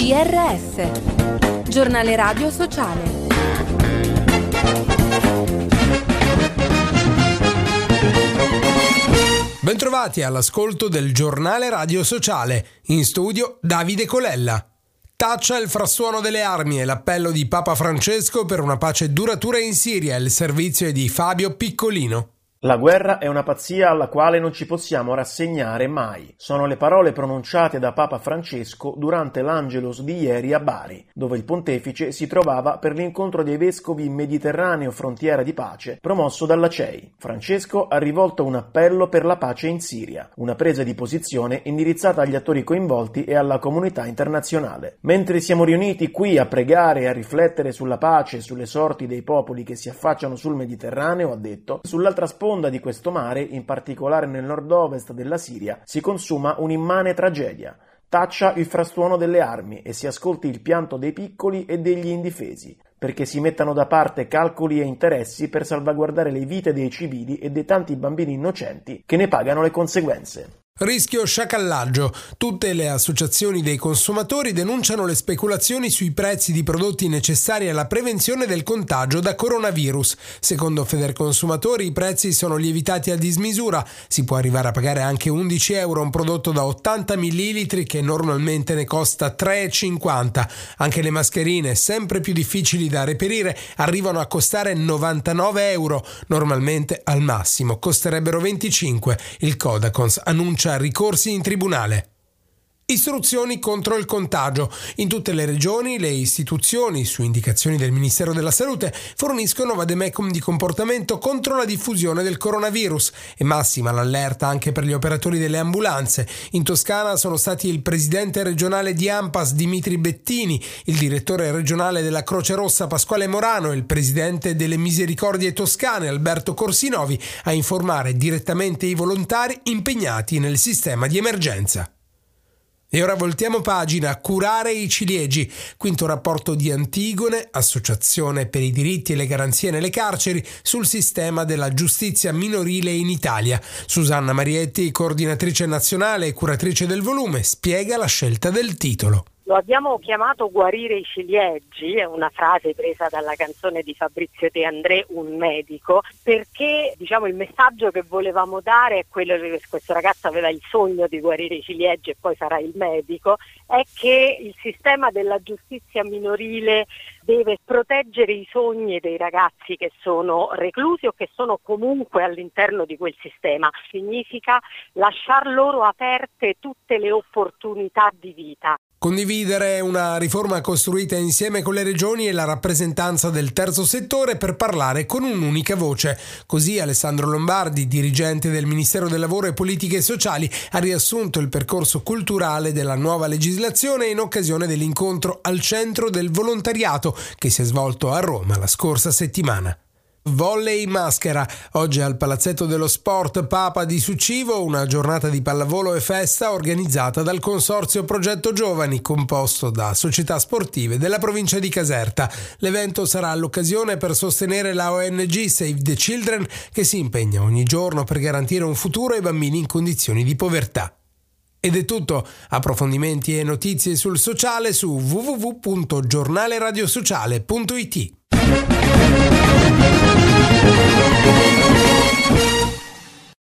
GRS, Giornale Radio Sociale. Bentrovati all'ascolto del Giornale Radio Sociale. In studio Davide Colella. Taccia il frastuono delle armi e l'appello di Papa Francesco per una pace duratura in Siria. Il servizio è di Fabio Piccolino. La guerra è una pazzia alla quale non ci possiamo rassegnare mai. Sono le parole pronunciate da Papa Francesco durante l'Angelus di ieri a Bari, dove il pontefice si trovava per l'incontro dei vescovi Mediterraneo Frontiera di Pace promosso dalla CEI. Francesco ha rivolto un appello per la pace in Siria, una presa di posizione indirizzata agli attori coinvolti e alla comunità internazionale. Mentre siamo riuniti qui a pregare e a riflettere sulla pace e sulle sorti dei popoli che si affacciano sul Mediterraneo, ha detto, sull'altra sponda di questo mare, in particolare nel nord-ovest della Siria, si consuma un'immane tragedia. Taccia il frastuono delle armi e si ascolti il pianto dei piccoli e degli indifesi, perché si mettano da parte calcoli e interessi per salvaguardare le vite dei civili e dei tanti bambini innocenti che ne pagano le conseguenze. Rischio sciacallaggio. Tutte le associazioni dei consumatori denunciano le speculazioni sui prezzi di prodotti necessari alla prevenzione del contagio da coronavirus. Secondo Federconsumatori i prezzi sono lievitati a dismisura. Si può arrivare a pagare anche 11 euro un prodotto da 80 millilitri che normalmente ne costa 3,50. Anche le mascherine, sempre più difficili da reperire, arrivano a costare 99 euro. Normalmente al massimo costerebbero 25. Il Codacons annuncia ricorsi in tribunale. Istruzioni contro il contagio. In tutte le regioni le istituzioni, su indicazioni del Ministero della Salute, forniscono vademecum di comportamento contro la diffusione del coronavirus e massima l'allerta anche per gli operatori delle ambulanze. In Toscana sono stati il presidente regionale di ANPAS Dimitri Bettini, il direttore regionale della Croce Rossa Pasquale Morano e il presidente delle Misericordie Toscane Alberto Corsinovi a informare direttamente i volontari impegnati nel sistema di emergenza. E ora voltiamo pagina. Curare i ciliegi. Quinto rapporto di Antigone, Associazione per i diritti e le garanzie nelle carceri, sul sistema della giustizia minorile in Italia. Susanna Marietti, coordinatrice nazionale e curatrice del volume, spiega la scelta del titolo. Lo abbiamo chiamato Guarire i ciliegi, è una frase presa dalla canzone di Fabrizio De André, Un medico, perché il messaggio che volevamo dare è quello che questo ragazzo aveva il sogno di guarire i ciliegi e poi sarà il medico, è che il sistema della giustizia minorile deve proteggere i sogni dei ragazzi che sono reclusi o che sono comunque all'interno di quel sistema. Significa lasciar loro aperte tutte le opportunità di vita. Condividere una riforma costruita insieme con le regioni e la rappresentanza del terzo settore per parlare con un'unica voce. Così Alessandro Lombardi, dirigente del Ministero del Lavoro e Politiche Sociali, ha riassunto il percorso culturale della nuova legislazione in occasione dell'incontro al Centro del Volontariato che si è svolto a Roma la scorsa settimana. Volley maschera. Oggi al Palazzetto dello Sport Papa di Sucivo una giornata di pallavolo e festa organizzata dal Consorzio Progetto Giovani, composto da società sportive della provincia di Caserta. L'evento sarà l'occasione per sostenere la ONG Save the Children, che si impegna ogni giorno per garantire un futuro ai bambini in condizioni di povertà. Ed è tutto. Approfondimenti e notizie sul sociale su www.giornaleradiosociale.it.